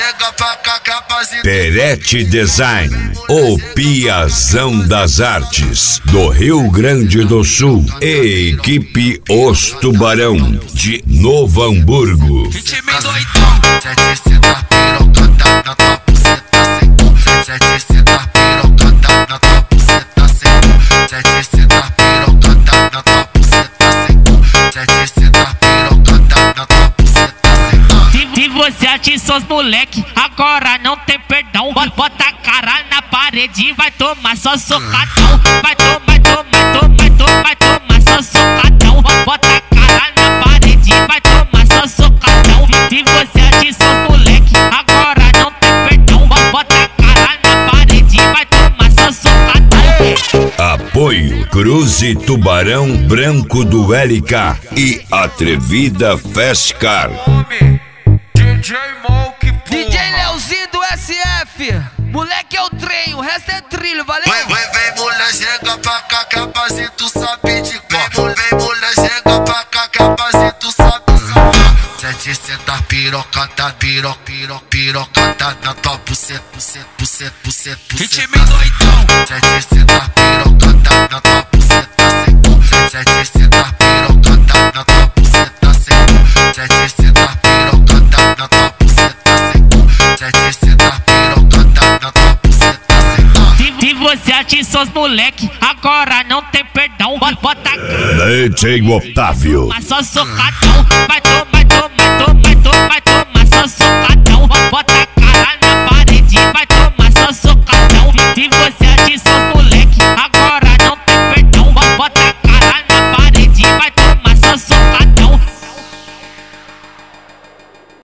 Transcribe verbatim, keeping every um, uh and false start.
chega pra cá, capazito. Perete Design, o piazão das artes do Rio Grande do Sul e equipe Os Tubarão de Novo Hamburgo. Ritmo doidão. Sete senta pirocada na tua buceta sem cu. Sete senta pirocada na tua buceta sem cu. Sete senta pirocada na tua buceta sem cu. Sete senta pirocada na tua buceta sem cu. Se você atiçou os moleque, agora não tem perdão. Bota a cara na parede e vai tomar só socadão. Vai tomar, tomar, tomar, tomar, tomar só socadão. Bota a cara na parede e vai tomar só socadão. Se você atiçou os moleque, agora não tem perdão. Bota a cara na parede e vai tomar só socadão. Apoio Cruze Tubarão Branco do L K e Atrevida Festcar. D J Moke, D J Leozinho do S F. Moleque é o trem, o resto é trilho, valeu? Vem, vem, vem, mulher, chega pra cá, capazito, sabe de cor. Vem, mulher, chega pra cá, capazito, sabe de Sete senta pirocada, piro, piro, pirocada na tua buceta, buceta, buceta, buceta, buceta. Ritmo doidão. Sete senta pirocada na tua buceta sem cu. Sete senta pirocada na tua buceta sem cu. Sete senta pirocada na tua buceta sem cu. Sete senta pirocada na tua buceta sem cu. Se você atiçou os moleque, agora não tem perdão. Bota a cara. D J Otávio. Mas só socadão. Vai tomar.